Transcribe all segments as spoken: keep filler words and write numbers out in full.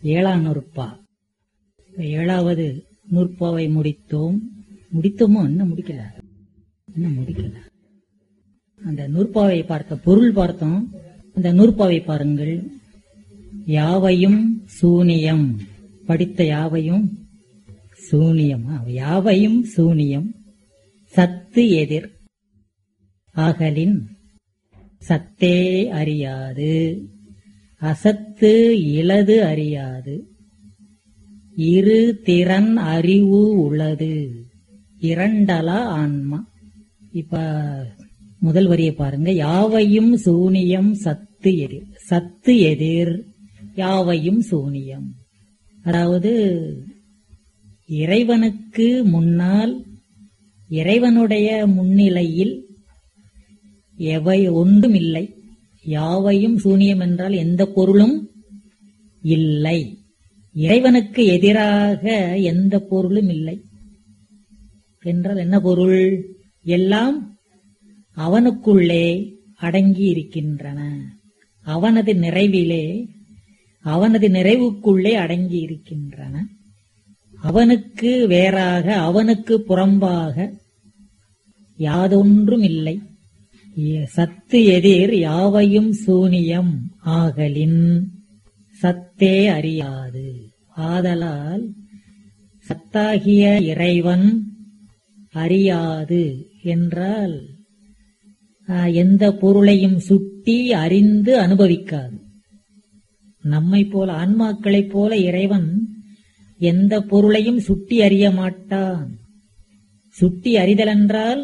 ஏழாம் நூற்பா. ஏழாவது நூற்பாவை முடித்தோம். முடித்தோமோ இன்னும் முடிக்கல, இன்னும் முடிக்கல. அந்த நூற்பாவை பார்த்த பொருள் பார்த்தோம். அந்த நூற்பாவை பாருங்கள். யாவையும் சூனியம். படித்த யாவையும் சூனியம். யாவையும் சூனியம். சத்து எதிர் ஆகலின் சத்தே அறியாது. அசத்து இலது அறியாது. இரு திறன் அறிவு உள்ளது. இரண்டலா ஆன்மா. இப்ப முதல் வரியை பாருங்க. யாவையும் சூனியம் சத்து எதிர். சத்து எதிர் யாவையும் சூனியம். அதாவது இறைவனுக்கு முன்னால், இறைவனுடைய முன்னிலையில் எவை ஒன்றும் இல்லை. யாவையும் சூனியம் என்றால் எந்த பொருளும் இல்லை. இறைவனுக்கு எதிராக எந்த பொருளும் இல்லை என்றால் என்ன பொருள்? எல்லாம் அவனுக்குள்ளே அடங்கி இருக்கின்றன. அவனது நிறைவிலே, அவனது நிறைவுக்குள்ளே அடங்கி இருக்கின்றன. அவனுக்கு வேறாக, அவனுக்கு புறம்பாக யாதொன்றும் இல்லை. சத்து எதிர் யாவையும் சூனியம் ஆகலின் சத்தே அறியாது. ஆதலால் சத்தாகிய இறைவன் அறியாது என்றால் எந்த பொருளையும் சுட்டி அறிந்து அனுபவிக்காது. நம்மை போல, ஆன்மாக்களைப் போல இறைவன் எந்த பொருளையும் சுட்டி அறிய மாட்டான். சுட்டி அறிதல் என்றால்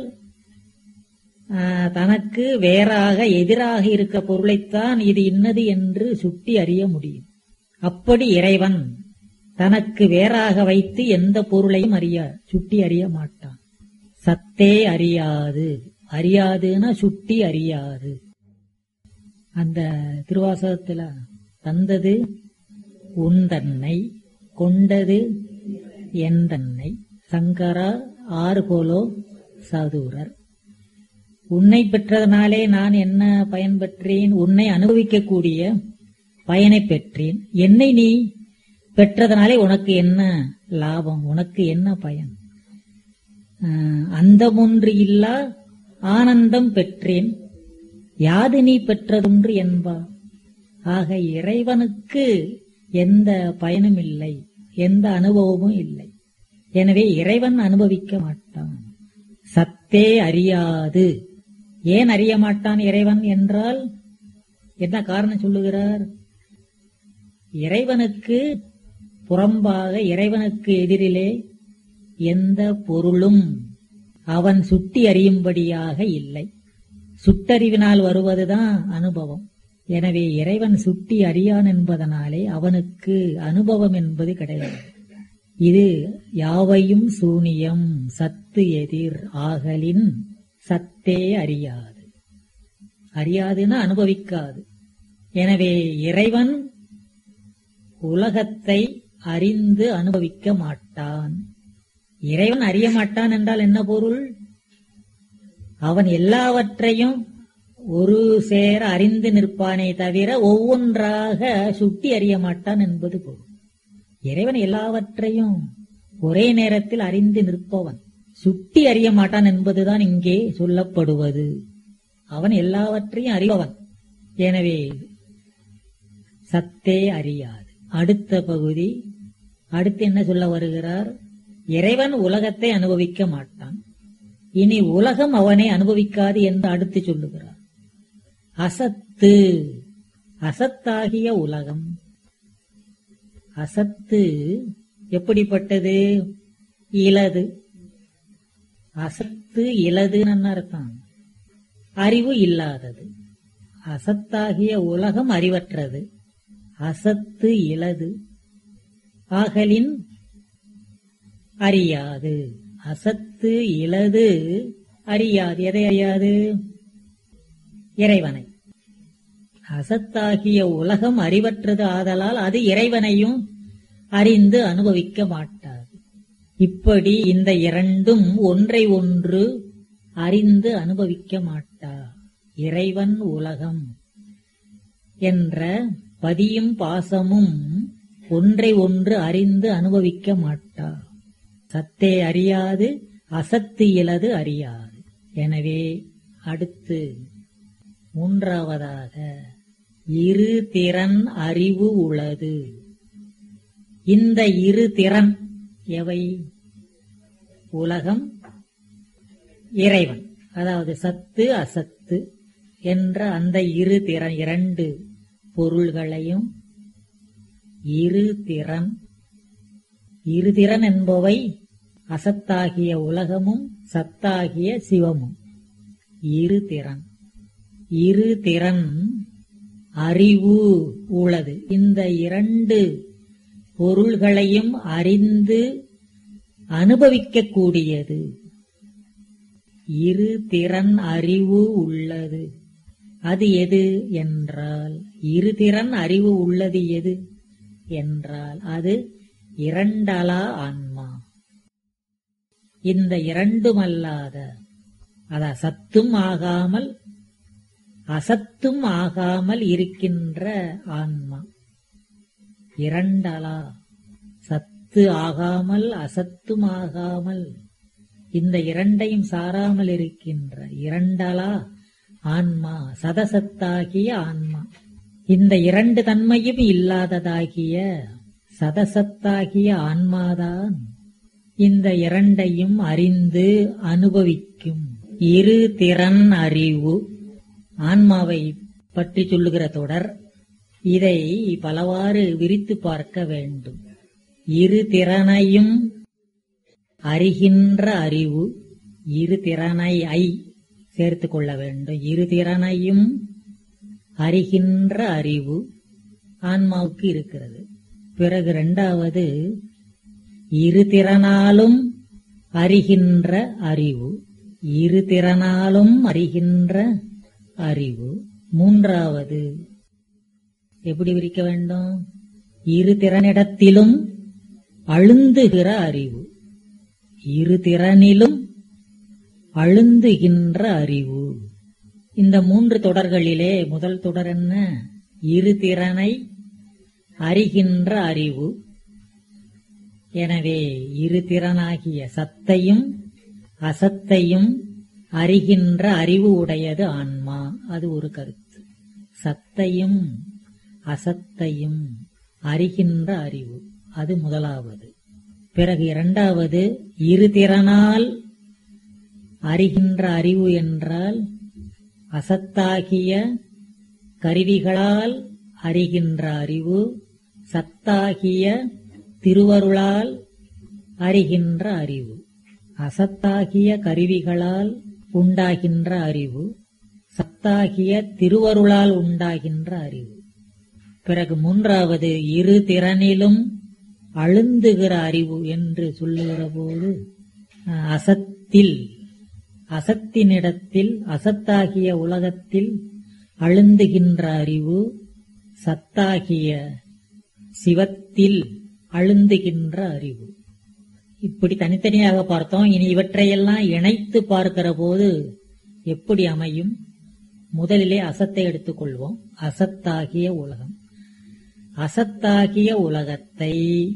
தனக்கு வேறாக எதிராக இருக்க பொருளைத்தான் இது இன்னது என்று சுட்டி அறிய முடியும். அப்படி இறைவன் தனக்கு வேறாக வைத்து எந்த பொருளையும் அறிய சுட்டி அறிய மாட்டான். சத்தே அறியாது. அறியாதுன்னா சுட்டி அறியாது. அந்த திருவாசகத்துல தந்தது உந்தன்னை, கொண்டது எந்தன்னை, சங்கரா ஆறு போலோ சதுரர். உன்னை பெற்றதனாலே நான் என்ன பயன் பெற்றேன்? உன்னை அனுபவிக்கக்கூடிய பயனை பெற்றேன். என்னை நீ பெற்றதனாலே உனக்கு என்ன லாபம்? உனக்கு என்ன பயன்? அந்தமொன்று இல்லா ஆனந்தம் பெற்றேன். யாது நீ பெற்றதொன்று என்பா. ஆக இறைவனுக்கு எந்த பயனும் இல்லை, எந்த அனுபவமும் இல்லை. எனவே இறைவன் அனுபவிக்க மாட்டான். சத்தே அறியாது. ஏன் அறிய மாட்டான் இறைவன் என்றால் என்ன காரணம் சொல்லுகிறார்? இறைவனுக்கு புறம்பாக, இறைவனுக்கு எதிரிலே எந்த பொருளும் அவன் சுட்டி அறியும்படியாக இல்லை. சுட்டறிவினால் வருவதுதான் அனுபவம். எனவே இறைவன் சுட்டி அறியான் என்பதனாலே அவனுக்கு அனுபவம் என்பது கிடையாது. இது யாவையும் சூனியம் சத்து எதிர் ஆகலின் சத்தே அறியாது. அறியாதுன்னா அனுபவிக்காது. எனவே இறைவன் உலகத்தை அறிந்து அனுபவிக்க மாட்டான். இறைவன் அறிய மாட்டான் என்றால் என்ன பொருள்? அவன் எல்லாவற்றையும் ஒரு சேர அறிந்து நிற்பானே தவிர ஒவ்வொன்றாக சுட்டி அறிய மாட்டான் என்பது பொருள். இறைவன் எல்லாவற்றையும் ஒரே நேரத்தில் அறிந்து நிற்பவன். சுட்டி அறிய மாட்டான் என்பதுதான் இங்கே சொல்லப்படுவது. அவன் எல்லாவற்றையும் அறிபவன். எனவே சத்தே அறியாது. அடுத்த பகுதி, அடுத்து என்ன சொல்ல வருகிறார்? இறைவன் உலகத்தை அனுபவிக்க மாட்டான். இனி உலகம் அவனை அனுபவிக்காது என்று அடுத்து சொல்லுகிறார். அசத்து, அசத்தாகிய உலகம். அசத்து எப்படிப்பட்டது? இலது. அசத்து இலதுன்னு அர்த்தம். அறிவு இல்லாதது. அசத்தாகிய உலகம் அறிவற்றது. அசத்து இலது ஆகலின் அறியாது. அசத்து இலது அறியாது. எதை அறியாது? இறைவனை. அசத்தாகிய உலகம் அறிவற்றது ஆதலால் அது இறைவனையும் அறிந்து அனுபவிக்க மாட்டாது. இப்படி இந்த இரண்டும் ஒன்றை ஒன்று அறிந்து அனுபவிக்க மாட்டா. இறைவன் உலகம் என்ற பதியும் பாசமும் ஒன்றை ஒன்று அறிந்து அனுபவிக்க மாட்டா. சத்தே அறியாது அசத்து இலது அறியாது. எனவே அடுத்து மூன்றாவதாக இரு திறன் அறிவு உளது. இந்த இரு திறன் எவை? உலகம், இறைவன். அதாவது சத்து அசத்து என்ற அந்த இரு திறன், இரண்டு பொருள்களையும் இரு திறன். இரு திறன் என்பவை அசத்தாகிய உலகமும் சத்தாகிய சிவமும். இரு திறன் இரு திறன் அறிவு உளது. இந்த இரண்டு பொருள்களையும் அறிந்து அனுபவிக்கக்கூடியது. இரு திறன் அறிவு உள்ளது. அது எது என்றால், இரு திறன் அறிவு உள்ளது எது என்றால் அது இரண்டலா ஆன்மா. இந்த இரண்டுமல்லாத, அது அசத்தும் ஆகாமல் அசத்தும் ஆகாமல் இருக்கின்ற ஆன்மா. இரண்டலா, சத்து ஆகாமல் அசத்தும் ஆகாமல், இந்த இரண்டையும் சாராமல் இருக்கின்ற இரண்டலா ஆன்மா, சதசத்தாகிய ஆன்மா. இந்த இரண்டு தன்மையும் இல்லாததாகிய சதசத்தாகிய ஆன்மாதான் இந்த இரண்டையும் அறிந்து அனுபவிக்கும். இரு திறன் அறிவு ஆன்மாவை பற்றி சொல்லுகிற தொடர். இதை பலவாறு விரித்து பார்க்க வேண்டும். இரு திறனையும் அறிகின்ற அறிவு, இரு திறனை ஐ சேர்த்துக் கொள்ள வேண்டும். இரு திறனையும் அறிகின்ற அறிவு ஆன்மாவுக்கு இருக்கிறது. பிறகு இரண்டாவது இரு திறனாலும் அறிகின்ற அறிவு, இரு திறனாலும் அறிகின்ற அறிவு. மூன்றாவது எப்படி விரிக்க வேண்டும்? இரு திறனிடத்திலும் அழுந்துகிற அறிவு, இரு திறனிலும் அழுந்துகின்ற அறிவு. இந்த மூன்று தொடர்களிலே முதல் தொடர் என்ன? இரு திறனை அறிகின்ற அறிவு. எனவே இரு திறனாகிய சத்தையும் அசத்தையும் அறிகின்ற அறிவு உடையது ஆன்மா. அது ஒரு கருத்து. சத்தையும் அசத்தையும் அறிகின்ற அறிவு, அது முதலாவது. பிறகு இரண்டாவது இரு திறனால் அறிகின்ற அறிவு என்றால் அசத்தாகிய கருவிகளால் அறிகின்ற அறிவு, சத்தாகிய திருவருளால் அறிகின்ற அறிவு. அசத்தாகிய கருவிகளால் உண்டாகின்ற அறிவு, சத்தாகிய திருவருளால் உண்டாகின்ற அறிவு. பிறகு மூன்றாவது இரு திறனிலும் அழுந்துகிற அறிவு என்று சொல்லுகிற போது அசத்தில், அசத்தினிடத்தில், அசத்தாகிய உலகத்தில் அழுந்துகின்ற அறிவு, சத்தாகிய சிவத்தில் அழுந்துகின்ற அறிவு. இப்படி தனித்தனியாக பார்த்தோம். இனி இவற்றையெல்லாம் இணைத்து பார்க்கிற போது எப்படி அமையும்? முதலிலே அசத்தை எடுத்துக்கொள்வோம். அசத்தாகிய உலகம். அசத்தாகிய உலகத்தை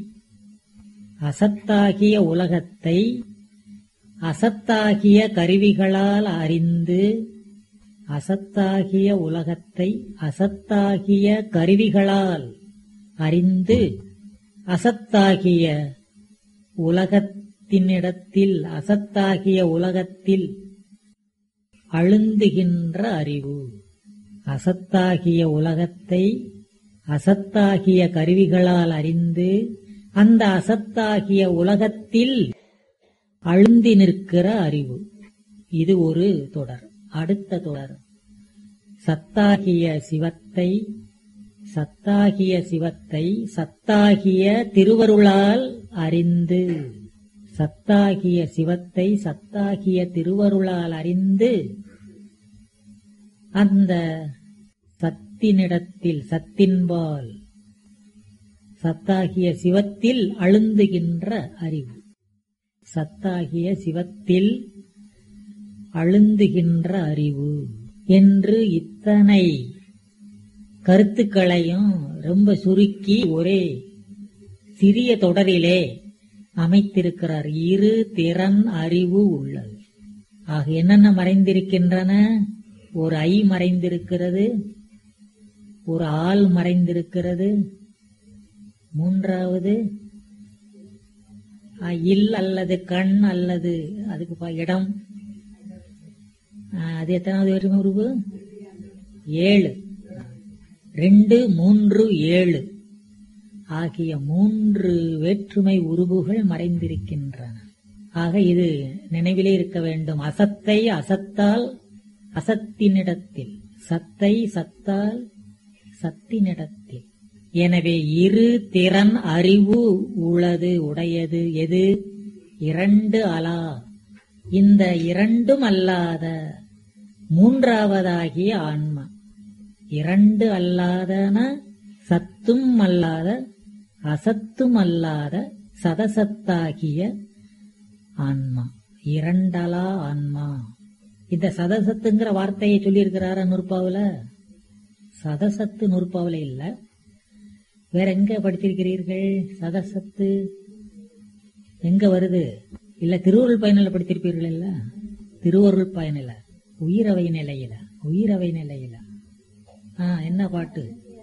அசத்தாகிய உலகத்தை அசத்தாகிய கருவிகளால் அறிந்து, அசத்தாகிய உலகத்தை அசத்தாகிய கருவிகளால் அறிந்து, அசத்தாகிய உலகத்தினிடத்தில், அசத்தாகிய உலகத்தில் அழுந்துகின்ற அறிவு. அசத்தாகிய உலகத்தை அசத்தாகிய கருவிகளால் அறிந்து, அந்த அசத்தாகிய உலகத்தில் அழுந்தி நிற்கிற அறிவு. இது ஒரு தொடர். அடுத்த தொடர் சத்தாகிய சிவத்தை, சத்தாகிய சிவத்தை சத்தாகிய திருவருளால் அறிந்து, சத்தாகிய சிவத்தை சத்தாகிய திருவருளால் அறிந்து, அந்த சத்தினிடத்தில், சத்தின்பால், சத்தாகிய சிவத்தில் அழுந்துகின்ற அறிவு. சத்தாகிய சிவத்தில் அழுந்துகின்ற அறிவு என்று இத்தனை கருத்துக்களையும் ரொம்ப சுருக்கி ஒரே சிறிய தொடரிலே அமைத்திருக்கிறார். இரு திறன் அறிவு உள்ளது. ஆக என்னென்ன மறைந்திருக்கின்றன? ஒரு ஐ மறைந்திருக்கிறது, ஒரு ஆள் மறைந்திருக்கிறது, மூன்றாவது இல் அல்லது கண் அல்லது அதுக்கு இடம். அது எத்தனாவது வேற்றுமை உருவு? ஏழு. ரெண்டு மூன்று ஏழு ஆகிய மூன்று வேற்றுமை உருவுகள் மறைந்திருக்கின்றன. ஆக இது நினைவிலே இருக்க வேண்டும். அசத்தை அசத்தால் அசத்தினிடத்தில், சத்தை சத்தால் சத்தினிடத்தில். எனவே இரு திறன் அறிவு உளது உடையது எது? இரண்டு அலா, இந்த இரண்டும் அல்லாத மூன்றாவதாகிய ஆன்மா. இரண்டு அல்லாதன சத்தும் அல்லாத அசத்தும் அல்லாத சதசத்தாகிய ஆன்மா. இரண்டலா ஆன்மா. இந்த சதசத்துங்கிற வார்த்தையை சொல்லியிருக்கிறார நூற்பாவுல? சதசத்து நூற்பாவுல இல்ல, வேற எங்க படித்திருக்கிறீர்கள்? சதசத்து எங்க வருது? இல்ல திருவருள் பயனில படித்திருப்பீர்கள் இல்ல? திருவருள் பயனில உயிரவை நிலையில. உயிரவை நிலையில ஆஹ் என்ன பாட்டு?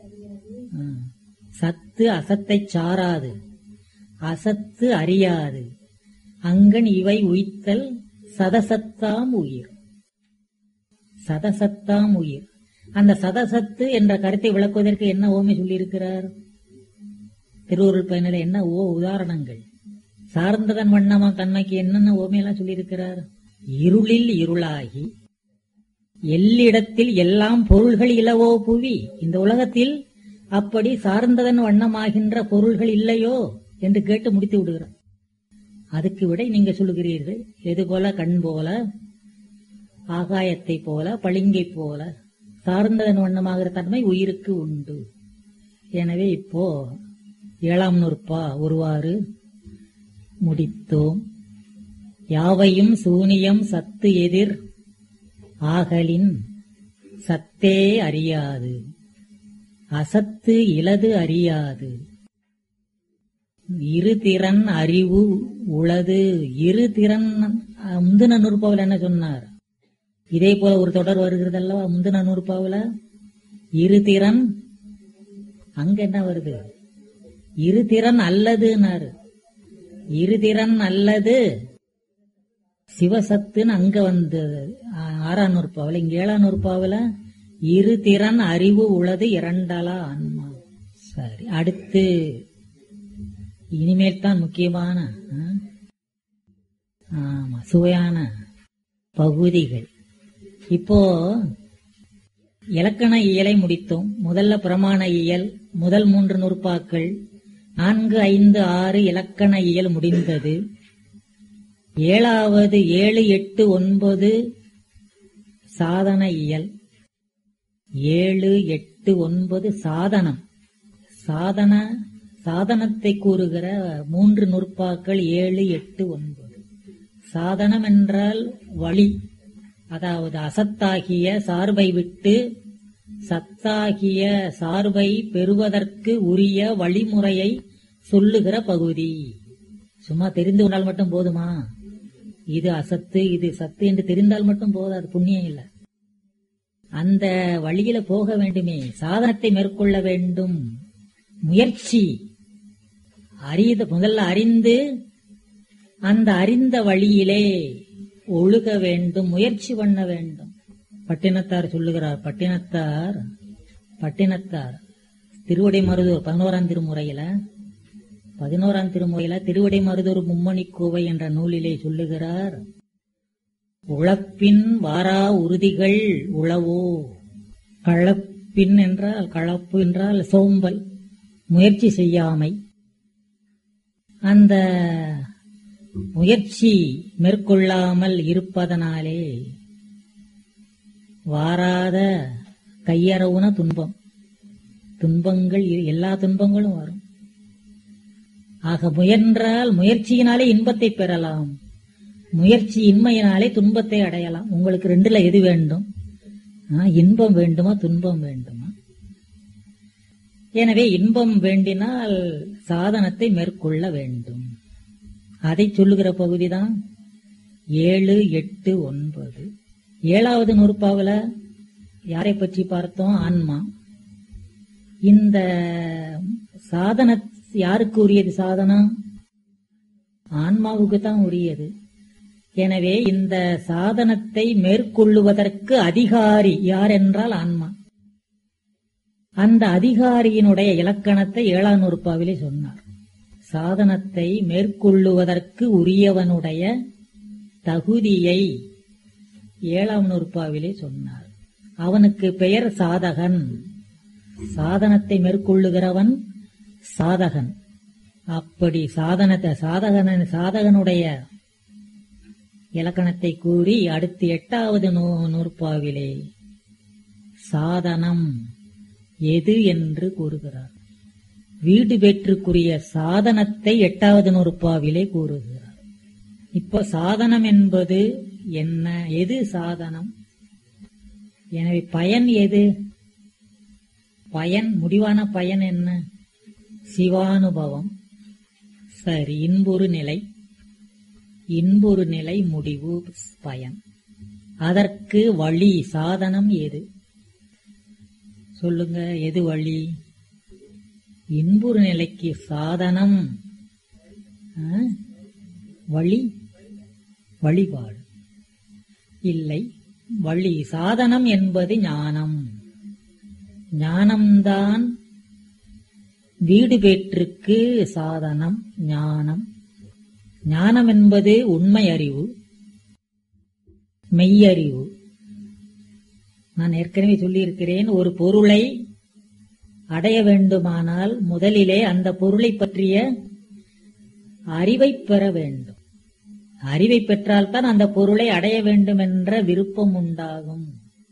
சத்து அசத்தை சாராது, அசத்து அறியாது, அங்கன் இவை உய்த்தல் சதசத்தாம் உயிர். சதசத்தாம் உயிர். அந்த சதசத்து என்ற கருத்தை விளக்குவதற்கு என்ன ஓமை சொல்லியிருக்கிறார் திருவருள் பயனில? என்ன ஓ உதாரணங்கள்? சார்ந்ததன் வண்ணமா தன்மைக்கு என்னென்ன ஓமையெல்லாம் சொல்லியிருக்கிறார்? இருளில் இருளாகி எல்லிடத்தில் எல்லாம் பொருள்கள் இலவோ புவி. இந்த உலகத்தில் அப்படி சார்ந்ததன் வண்ணமாகின்ற பொருள்கள் இல்லையோ என்று கேட்டு முடித்து விடுகிறார். அதுக்கு விட நீங்க சொல்லுகிறீர்கள். எது போல? கண் போல, ஆகாயத்தை போல, பளிங்கை போல சார்ந்ததன் வண்ணமாகிற தன்மை உயிருக்கு உண்டு. எனவே இப்போ ஏழாம் நூற்பா ஒருவாறு முடித்தோம். யாவையும் சூனியம் சத்து எதிர் ஆகலின் சத்தே அறியாது, அசத்து இலது அறியாது, இரு திறன் அறிவு உளது. இரு திறன் முந்தின நூற்பாவில் என்ன சொன்னார்? இதே போல ஒரு தொடர் வருகிறது அல்லவா முந்தின நூற்பாவில்? இரு திறன், அங்க என்ன வருது? இரு திறன் அல்லதுன்னாரு. இரு திறன் அல்லது சிவசத்துன்னு அங்க வந்தது ஆறாம் நூற்பாவில். இங்க ஏழாம் நூற்பாவில் இரு திறன் அறிவு உளது இரண்டலா ஆன்மா. சரி, அடுத்து இனிமேல் தான் முக்கியமான ஆமா சுவையான பகுதிகள். இப்போ இலக்கண இயலை முடித்தோம். முதல்ல பிரமாண இயல், முதல் மூன்று நூற்பாக்கள், நான்கு ஐந்து ஆறு இலக்கண இயல் முடிந்தது. ஏழாவது ஏழு எட்டு ஒன்பது சாதன இயல். ஏழு எட்டு ஒன்பது சாதனம். சாதன சாதனத்தை கூறுகிற மூன்று நூற்பாக்கள் ஏழு எட்டு ஒன்பது. சாதனம் என்றால் வழி, அதாவது அசத்தாகிய சார்பை விட்டு சத்தாகிய சார்பை பெறுவதற்கு உரிய வழிமுறையை சொல்லுகிற பகுதி. சும்மா தெரிந்து கொண்டால் மட்டும் போதுமா? இது அசத்து இது சத்து என்று தெரிந்தால் மட்டும் போதாது, புண்ணியம் இல்லை. அந்த வழியில போக வேண்டுமே, சாதனத்தை மேற்கொள்ள வேண்டும். முயற்சி அறிந்த முதல்ல அறிந்து அந்த அறிந்த வழியிலே ஒழுக வேண்டும், முயற்சி பண்ண வேண்டும். பட்டினத்தார் சொல்லுகிறார். பட்டினத்தார் பட்டினத்தார் திருவடை மருதூர் பதினோராம் திருமுறையில பதினோராம் திருமுறையில திருவடை மருதூர் மும்மணி கோவை என்ற நூலிலே சொல்லுகிறார். உழப்பின் வாரா உறுதிகள் உழவோ. கழப்பின் என்றால், கலப்பு என்றால் சோம்பல், முயற்சி செய்யாமை. அந்த முயற்சி மேற்கொள்ளாமல் இருப்பதனாலே வாராத கையறவுன துன்பம், துன்பங்கள் எல்லா துன்பங்களும் வரும். ஆக முயன்றால் முயற்சியினாலே இன்பத்தை பெறலாம், முயற்சி இன்மையினாலே துன்பத்தை அடையலாம். உங்களுக்கு ரெண்டுல எது வேண்டும்? இன்பம் வேண்டுமா துன்பம் வேண்டுமா? எனவே இன்பம் வேண்டினால் சாதனத்தை மேற்கொள்ள வேண்டும். அதை சொல்லுகிற பகுதிதான் ஏழு எட்டு ஒன்பது. ஏழாவது நூற்பாவில் யாரை பற்றி பார்த்தோம்? ஆன்மா. இந்த சாதன யாருக்கு உரியது? சாதனம் ஆன்மாவுக்கு தான் உரியது. எனவே இந்த சாதனத்தை மேற்கொள்ளுவதற்கு அதிகாரி யார் என்றால் ஆன்மா. அந்த அதிகாரியினுடைய இலக்கணத்தை ஏழாம் நூற்பாவிலே சொன்னார். சாதனத்தை மேற்கொள்ளுவதற்கு உரியவனுடைய தகுதியை ஏழாம் நூற்பாவிலே சொன்னார். அவனுக்கு பெயர் சாதகன். சாதனத்தை மேற்கொள்ளுகிறவன் சாதகன். அப்படி சாதனத்தை சாதகன சாதகனுடைய இலக்கணத்தை கூறி அடுத்து எட்டாவது நூ நூற்பாவிலே சாதனம் எது என்று கூறுகிறார். வீடு பெற்றுக்குரிய சாதனத்தை எட்டாவது நூற்பாவிலே கூறுகிறார். இப்போ சாதனம் என்பது என்ன? எது சாதனம்? எனவே பயன் எது? பயன், முடிவான பயன் என்ன? சிவானுபவம். சரி, இன்புறு நிலை. இன்புறு நிலை முடிவு பயன். அதற்கு வழி சாதனம் எது? சொல்லுங்க, எது வழி? இன்புறு நிலைக்கு சாதனம் வழி வழிபாடு இல்லை. வழி சாதனம் என்பது ஞானம். ஞானம்தான் வீடு பேற்றுக்கு சாதனம். ஞானம் ஞானம் என்பது உண்மை அறிவு, மெய்யறிவு. நான் ஏற்கனவே சொல்லியிருக்கிறேன், ஒரு பொருளை அடைய வேண்டுமானால் முதலிலே அந்த பொருளை பற்றிய அறிவை பெற வேண்டும். அறிவை பெற்றால்தான் அந்த பொருளை அடைய வேண்டும் என்ற விருப்பம் உண்டாகும்.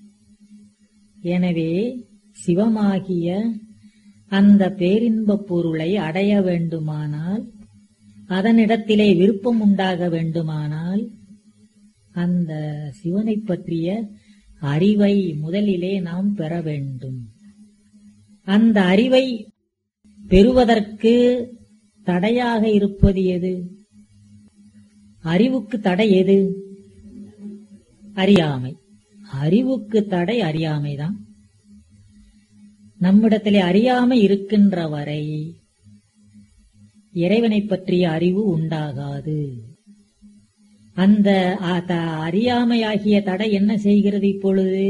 எனவே சிவமாகிய அந்த பேரின்பப் பொருளை அடைய வேண்டுமானால், அதனிடத்திலே விருப்பம் உண்டாக வேண்டுமானால், அந்த சிவனை பற்றிய அறிவை முதலிலே நாம் பெற வேண்டும். அந்த அறிவை பெறுவதற்கு தடையாக இருப்பது எது? அறிவுக்கு தடை எது? அறியாமை. அறிவுக்கு தடை அறியாமைதான். நம்மிடத்திலே அறியாமை இருக்கின்ற வரை இறைவனை பற்றிய அறிவு உண்டாகாது. அந்த அறியாமையாகிய தடை என்ன செய்கிறது? இப்பொழுது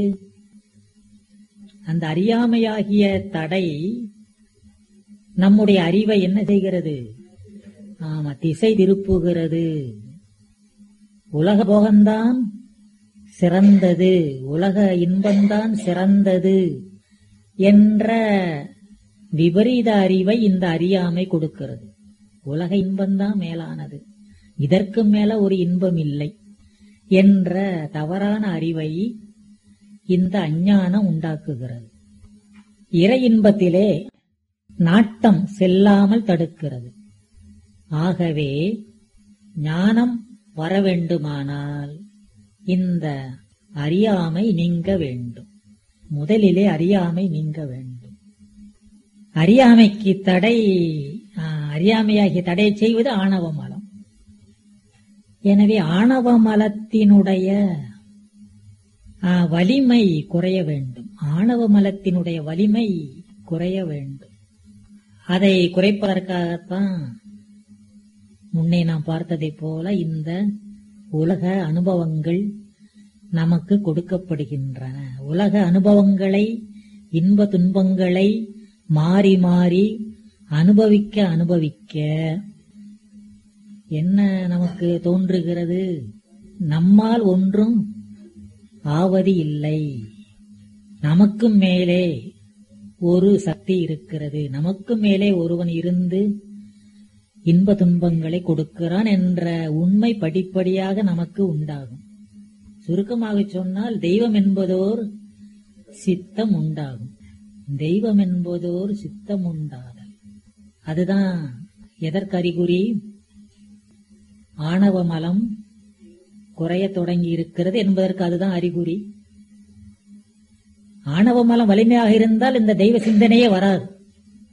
அந்த அறியாமையாகிய தடை நம்முடைய அறிவை என்ன செய்கிறது? ஆமா, திசை திருப்புகிறது. உலக போகம்தான் சிறந்தது, உலக இன்பம்தான் சிறந்தது என்ற விபரீத அறிவை இந்த அறியாமை கொடுக்கிறது. உலக இன்பம்தான் மேலானது, இதற்கு மேல ஒரு இன்பம் இல்லை என்ற தவறான அறிவை இந்த அஞ்ஞானம் உண்டாக்குகிறது. இறை இன்பத்திலே நாட்டம் செல்லாமல் தடுக்கிறது. ஆகவே ஞானம் வர வேண்டுமானால் இந்த அறியாமை நீங்க வேண்டும். முதலிலே அறியாமை நீங்க வேண்டும். அறியாமைக்கு தடை, அறியாமையாகிய தடையை செய்வது ஆணவ மலம். எனவே ஆணவ மலத்தினுடைய வலிமை குறைய வேண்டும். ஆணவ மலத்தினுடைய வலிமை குறைய வேண்டும். அதை குறைப்பதற்காகத்தான் முன்னே நாம் பார்த்ததை போல இந்த உலக அனுபவங்கள் நமக்கு கொடுக்கப்படுகின்றன. உலக அனுபவங்களை, இன்ப துன்பங்களை மாறி மாறி அனுபவிக்க அனுபவிக்க என்ன நமக்கு தோன்றுகிறது? நம்மால் ஒன்றும் ஆவது இல்லை. நமக்கு மேலே ஒரு சக்தி இருக்கிறது, நமக்கு மேலே ஒருவன் இருந்து இன்ப துன்பங்களை கொடுக்கிறான் என்ற உண்மை படிப்படியாக நமக்கு உண்டாகும். சுருக்கமாக சொன்னால் தெய்வம் என்பதோர் சித்தம் உண்டாகும். தெய்வம் என்பதோர் சித்தம் உண்டாதல். அதுதான் எதற்கு அறிகுறி? ஆணவ மலம் குறைய தொடங்கி இருக்கிறது என்பதற்கு அதுதான் அறிகுறி. ஆணவ மலம் வலிமையாக இருந்தால் இந்த தெய்வ சிந்தனையே வராது.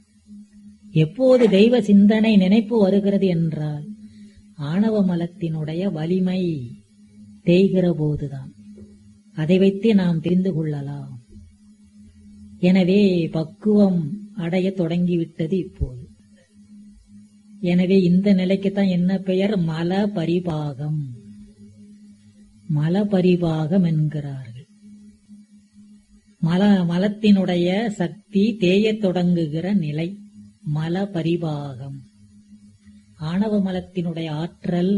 எப்போது தெய்வ சிந்தனை நினைப்பு வருகிறது என்றால் ஆணவ மலத்தினுடைய வலிமை தேய்கிற போதுதான். அதை வைத்து நாம் தெரிந்து கொள்ளலாம். எனவே பக்குவம் அடைய தொடங்கிவிட்டது இப்போது. எனவே இந்த நிலைக்குத்தான் என்ன பெயர்? மல பரிபாகம். மல பரிபாகம் என்கிறார்கள். மல மலத்தினுடைய சக்தி தேயத் தொடங்குகிற நிலை மல பரிபாகம். ஆணவ மலத்தினுடைய ஆற்றல்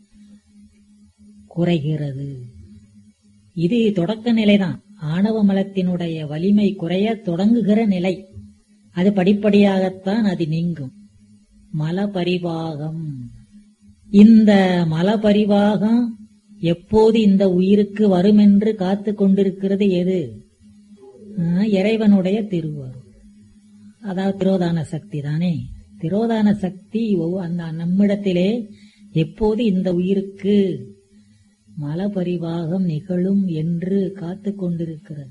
குறைகிறது. இது தொடக்க நிலைதான். ஆணவ மலத்தினுடைய வலிமை குறைய தொடங்குகிற நிலை. அது படிப்படியாகத்தான் அது நீங்கும். மல பரிபாகம். இந்த மல பரிபாகம் எப்போது இந்த உயிருக்கு வரும் என்று காத்து கொண்டிருக்கிறது எது? இறைவனுடைய திருவருள். அதாவது திரோதான சக்தி தானே. திரோதான சக்தி அந்த நம்மிடத்திலே எப்போது இந்த உயிருக்கு மல பரிபாகம் நிகழும் என்று காத்து கொண்டிருக்கிறது.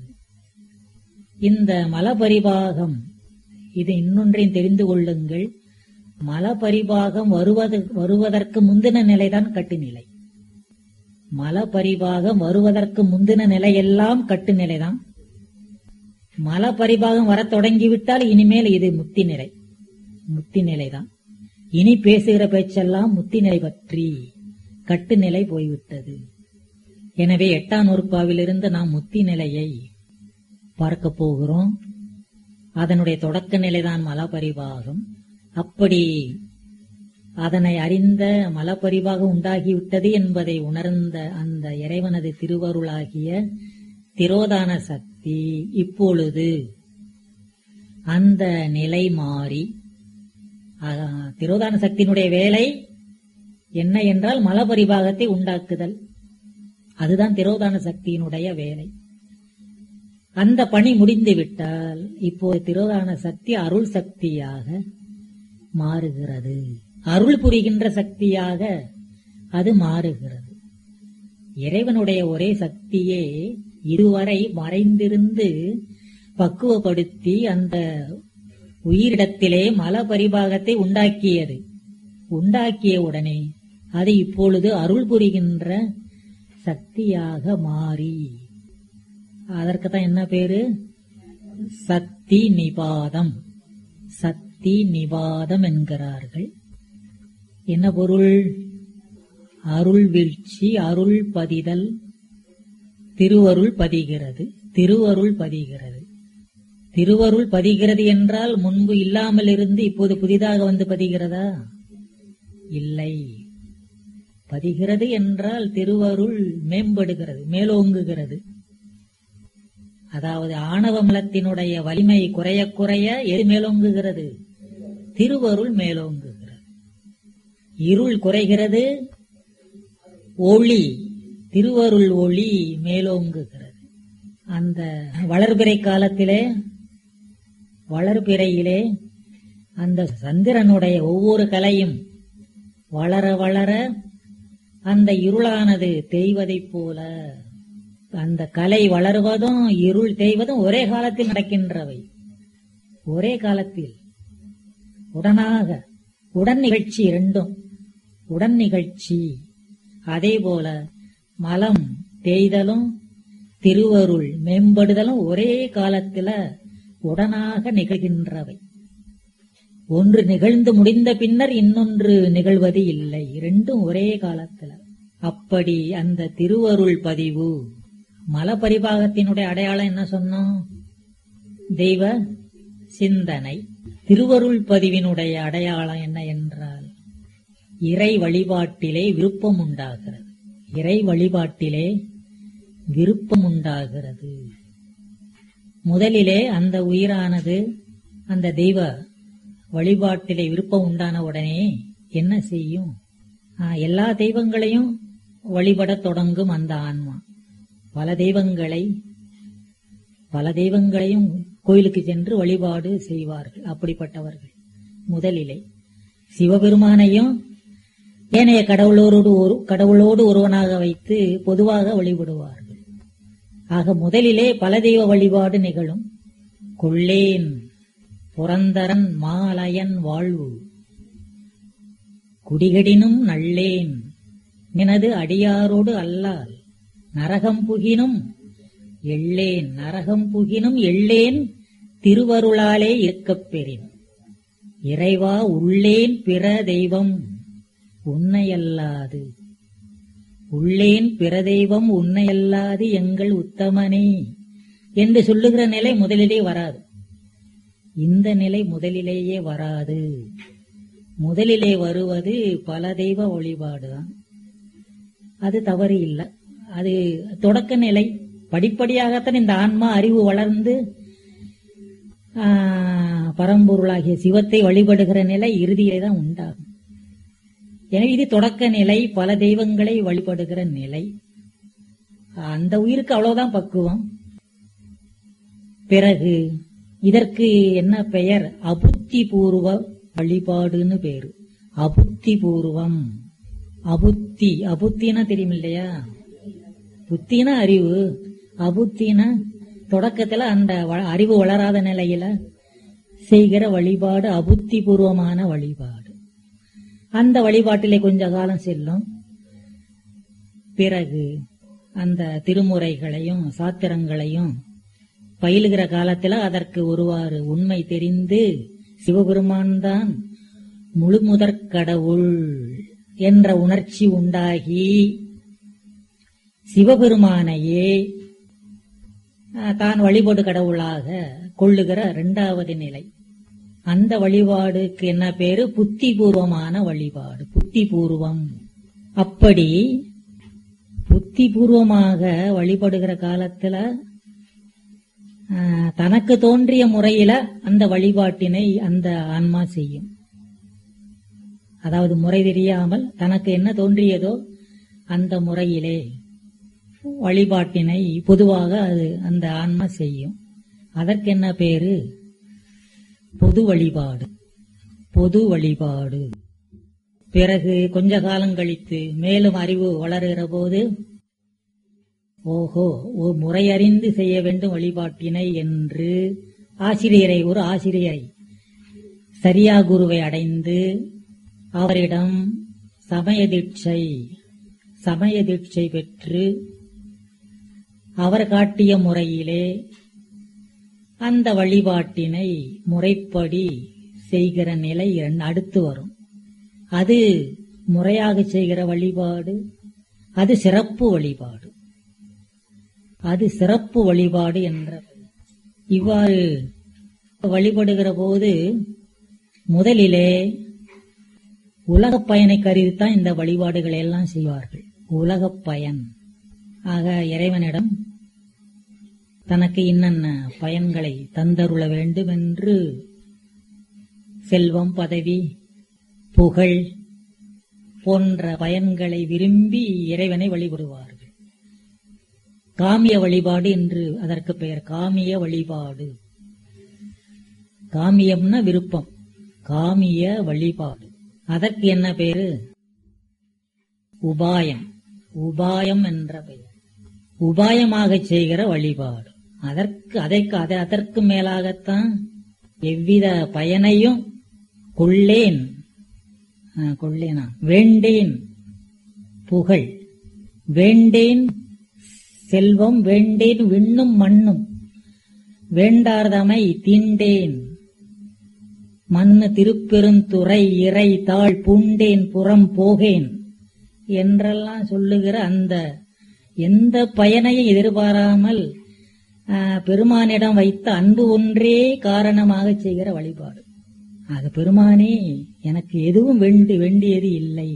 இந்த மல பரிபாகம், இது இன்னொன்றையும் தெரிந்து கொள்ளுங்கள். மல பரிபாகம் வருவது வருவதற்கு முந்தின நிலைதான் கட்டுநிலை. மல பரிபாகம் வருவதற்கு முந்தின நிலையெல்லாம் கட்டுநிலைதான். மல பரிபாகம் வர தொடங்கிவிட்டால் இனிமேல் இது முத்தி நிலை. முத்தி நிலைதான். இனி பேசுகிற பேச்செல்லாம் முத்தி நிலை பற்றி, கட்டுநிலை போய்விட்டது. எனவே எட்டாம் நூற்பாவிலிருந்து நாம் முத்தி நிலையை பார்க்க போகிறோம். அதனுடைய தொடக்க நிலைதான் மலபரிபாகம். அப்படி அதனை அறிந்த மலபரிபாகம் உண்டாகிவிட்டது என்பதை உணர்ந்த அந்த இறைவனது திருவருளாகிய திரோதான சக்தி இப்பொழுது அந்த நிலை மாறி, திரோதான சக்தியினுடைய வேலை என்ன என்றால் மலபரிபாகத்தை உண்டாக்குதல். அதுதான் திரோதான சக்தியினுடைய வேலை. அந்த பணி முடிந்துவிட்டால் இப்போது திரோதான சக்தி அருள் சக்தியாக மாறுகிறது. அருள் புரிகின்ற சக்தியாக அது மாறுகிறது. இறைவனுடைய ஒரே சக்தியே இதுவரை மறைந்திருந்து பக்குவப்படுத்தி அந்த உயிரிடத்திலே மல பரிபாகத்தை உண்டாக்கியது. உண்டாக்கிய உடனே அது இப்பொழுது அருள் புரிகின்ற சக்தியாக மாறி, அதற்குத்தான் என்ன பேரு? சக்தி நிபாதம். சக்தி நிபாதம் என்கிறார்கள். என்ன பொருள்? அருள் வீழ்ச்சி, அருள் பதிதல், திருவருள் பதிகிறது. திருவருள் பதிகிறது. திருவருள் பதிகிறது என்றால் முன்பு இல்லாமல் இருந்து இப்போது புதிதாக வந்து பதிகிறதா? இல்லை. பதிகிறது என்றால் திருவருள் மேம்படுகிறது, மேலோங்குகிறது. அதாவது ஆணவ மலத்தினுடைய வலிமை குறைய குறைய எது மேலோங்குகிறது? திருவருள் மேலோங்குகிறது. இருள் குறைகிறது, ஒளி, திருவருள் ஒளி மேலோங்குகிறது. அந்த வளர்பிறை காலத்திலே, வளர்பிறையிலே அந்த சந்திரனுடைய ஒவ்வொரு கலையும் வளர வளர அந்த இருளானது தேய்வதைப் போல, அந்த கலை வளர்வதும் இருள் தேய்வதும் ஒரே காலத்தில் நடக்கின்றவை. ஒரே காலத்தில் உடனாக, உடன் நிகழ்ச்சி, இரண்டும் உடன் நிகழ்ச்சி. அதே போல மலம் தேய்தலும் திருவருள் மேம்படுதலும் ஒரே காலத்துல உடனாக நிகழ்கின்றவை. ஒன்று நிகழ்ந்து முடிந்த பின்னர் இன்னொன்று நிகழ்வது இல்லை. இரண்டும் ஒரே காலத்துல. அப்படி அந்த திருவருள் பதிவு, மலபரிபாகத்தினுடைய அடையாளம் என்ன சொன்னோம்? தெய்வ சிந்தனை. திருவருள் பதிவினுடைய அடையாளம் என்ன என்றால் இறை வழிபாட்டிலே விருப்பம் உண்டாகிறது. இறை வழிபாட்டிலே விருப்பம் உண்டாகிறது. முதலிலே அந்த உயிரானது அந்த தெய்வ வழிபாட்டிலே விருப்பம் உண்டான உடனே என்ன செய்யும்? எல்லா தெய்வங்களையும் வழிபடத் தொடங்கும் அந்த ஆன்மா. பல தெய்வங்களை பல தெய்வங்களையும் கோயிலுக்கு சென்று வழிபாடு செய்வார்கள். அப்படிப்பட்டவர்கள் முதலிலே சிவபெருமானையும் ஏனைய கடவுளோடு ஒரு கடவுளோடு ஒருவனாக வைத்து பொதுவாக வழிபடுவார்கள். ஆக முதலிலே பல தெய்வ வழிபாடு நிகழும். கொள்ளேன் புரந்தரன் மாலயன் வாழ்வு குடிகடினும் நல்லேன் எனது அடியாரோடு அல்லால் நரகம் புகினும் எள்ளேன் நரகம் புகினும் எள்ளேன் திருவருளாலே இருக்கப் பெறின். இறைவா உள்ளேன் பிற தெய்வம் உன்னையல்லாது உள்ளேன் பிற தெய்வம் உன்னையல்லாது எங்கள் உத்தமனே என்று சொல்லுகிற நிலை முதலிலே வராது. இந்த நிலை முதலிலேயே வராது. முதலிலே வருவது பல தெய்வ வழிபாடுதான். அது தவறு இல்லை. அது தொடக்க நிலை. படிப்படியாகத்தான் இந்த ஆன்மா அறிவு வளர்ந்து பரம்பொருளாகிய சிவத்தை வழிபடுகிற நிலை இறுதியிலே தான் உண்டாகும். எனவே இது தொடக்க நிலை, பல தெய்வங்களை வழிபடுகிற நிலை. அந்த உயிருக்கு அவ்வளவுதான் பக்குவம். பிறகு இதற்கு என்ன பெயர்? அபுத்தி பூர்வ வழிபாடுன்னு பேரு. அபுத்தி பூர்வம். அபுத்தி அபுத்தினா தெரியும் இல்லையா? புத்தினா அறிவு, அபுத்தினா தொடக்கத்துல அந்த அறிவு வளராத நிலையில செய்கிற வழிபாடு அபுத்தி பூர்வமான வழிபாடு. அந்த வழிபாட்டிலே கொஞ்ச காலம் செல்லும். பிறகு அந்த திருமுறைகளையும் சாத்திரங்களையும் பயிலுகிற காலத்துல அதற்கு ஒருவாறு உண்மை தெரிந்து சிவபெருமான் தான் முழு முதற் கடவுள் என்ற உணர்ச்சி உண்டாகி சிவபெருமானையே தான் வழிபாடு கடவுளாக கொள்ளுகிற இரண்டாவது நிலை. அந்த வழிபாடுக்கு என்ன பேரு? புத்தி பூர்வமான வழிபாடு, புத்தி பூர்வம். அப்படி புத்தி பூர்வமாக வழிபடுகிற காலத்துல தனக்கு தோன்றிய முறையில அந்த வழிபாட்டினை அந்த ஆன்மா செய்யும். அதாவது முறை தெரியாமல் தனக்கு என்ன தோன்றியதோ அந்த முறையிலே வழிபாட்டினை பொதுவாக அது அந்த ஆன்மா செய்யும். அதற்கு என்ன பேரு? பொது வழிபாடு. பொது வழிபாடு. பிறகு கொஞ்ச காலம் கழித்து மேலும் அறிவு வளருகிற போது ஓஹோ ஓ முறையறிந்து செய்ய வேண்டும் வழிபாட்டினை என்று ஆசிரியரை ஒரு ஆசிரியரை சரியா குருவை அடைந்து அவரிடம் சமய தீட்சை சமய தீட்சை பெற்று அவர் காட்டிய முறையிலே அந்த வழிபாட்டினை முறைப்படி செய்கிற நிலை அடுத்து வரும். அது முறையாக செய்கிற வழிபாடு, அது சிறப்பு வழிபாடு. அது சிறப்பு வழிபாடு என்ற இவ்வாறு வழிபடுகிற போது முதலிலே உலகப் பயனை கருதித்தான் இந்த வழிபாடுகளை எல்லாம் செய்வார்கள். உலகப் பயன். ஆக இறைவனிடம் தனக்கு இன்னென்ன பயன்களை தந்தருள வேண்டும் என்று செல்வம், பதவி, புகழ் போன்ற பயன்களை விரும்பி இறைவனை வழிபடுவார்கள். காமிய வழிபாடு என்று அதற்கு பெயர். காமிய வழிபாடு. காமியம்னா விருப்பம். காமிய வழிபாடு. அதற்கு என்ன பேரு? உபாயம். உபாயம் என்ற பெயர். உபாயமாக செய்கிற வழிபாடு. அதற்கு அதற்கு அதற்கு மேலாகத்தான் எவ்வித பயனையும் கொள்ளேன் கொள்ளேனா வேண்டேன் புகழ், வேண்டேன் செல்வம், வேண்டேன் விண்ணும் மண்ணும், வேண்டார்தமை தீண்டேன் மண்ணு திருப்பெருந்துறை இறை தாழ் பூண்டேன் புறம் போகேன் என்றெல்லாம் சொல்லுகிற அந்த எந்த பயனையும் எதிர்பாராமல் பெருமானிடம் வைத்த அன்பு ஒன்றே காரணமாக செய்கிற வழிபாடு. ஆக பெருமானே எனக்கு எதுவும் வேண்டி வேண்டியது இல்லை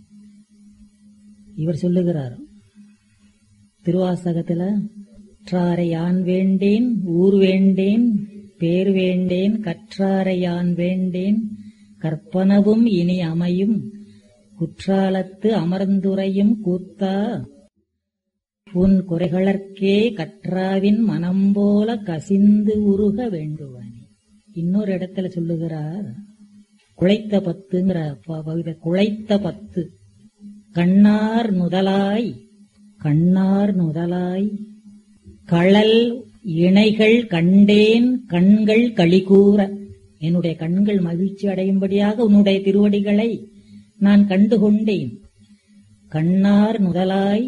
இவர் சொல்லுகிறார் திருவாசகத்துல. கற்றாரை யான் வேண்டேன், ஊர் வேண்டேன், பேர் வேண்டேன், கற்றாரை யான் வேண்டேன், கற்பனவும் இனி அமையும், குற்றாலத்து அமர்ந்துரையும் கூத்தா, உன் குறைகளற்கே கற்றாவின் மனம் போல கசிந்து உருக வேண்டுவனே. இன்னொரு இடத்துல சொல்லுகிறார் குழைத்த பத்துங்கிற பகுதி. குழைத்த பத்து. கண்ணார் நுதலாய் கண்ணார் நுதலாய் கழல் இணைகள் கண்டேன் கண்கள் களிகூற என்னுடைய கண்கள் மகிழ்ச்சி அடையும்படியாக உன்னுடைய திருவடிகளை நான் கண்டுகொண்டேன். கண்ணார் முதலாய்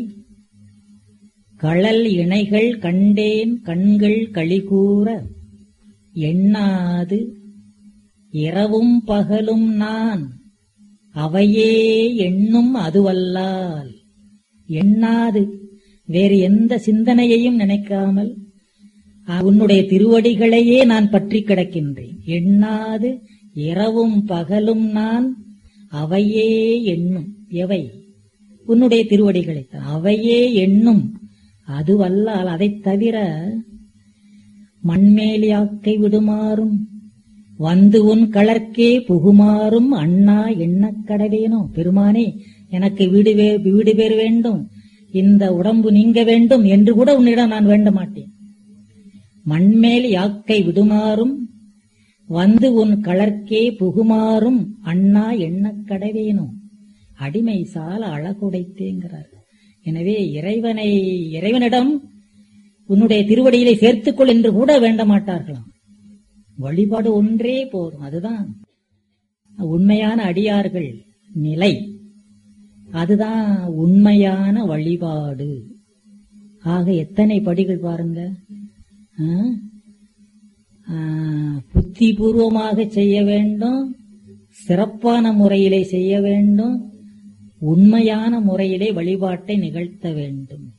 களல் இணைகள் கண்டேன் கண்கள் களிகூற எண்ணாது இரவும் பகலும் நான் அவையே எண்ணும் அதுவல்லால். எண்ணாது வேறு எந்த சிந்தனையையும் நினைக்காமல் உன்னுடைய திருவடிகளையே நான் பற்றி கிடக்கின்றேன். எண்ணாது இரவும் பகலும் நான் அவையே எண்ணும். எவை? உன்னுடைய திருவடிகளைத்தான். அவையே எண்ணும் அதுவல்லால். அதைத் தவிர மண்மேலியாக்கை விடுமாறும் வந்து உன் களர்க்கே புகுமாறும் அண்ணா எண்ணக் கடவேனோ. பெருமானே, எனக்கு வீடு வீடு பேர் வேண்டும், இந்த உடம்பு நீங்க வேண்டும் என்று கூட உன்னிடம் நான் வேண்ட மாட்டேன். மண்மேல் யாக்கை விடுமாறும் வந்து உன் களர்க்கே புகுமாறும் அண்ணா எண்ணக் கடவேனோ. அடிமை சால அழகுடைத்தேங்கிறார். எனவே இறைவனை இறைவனிடம் உன்னுடைய திருவடியிலே சேர்த்துக்கொள் என்று கூட வேண்ட மாட்டார்களாம். வழிபாடு ஒன்றே போதும். அதுதான் உண்மையான அடியார்கள் நிலை. அதுதான் உண்மையான வழிபாடு. ஆக எத்தனை படிகள் பாருங்க. புத்தி பூர்வமாக செய்ய வேண்டும், சிறப்பான முறையிலே செய்ய வேண்டும், உண்மையான முறையிலே வழிபாட்டை நிகழ்த்த வேண்டும்.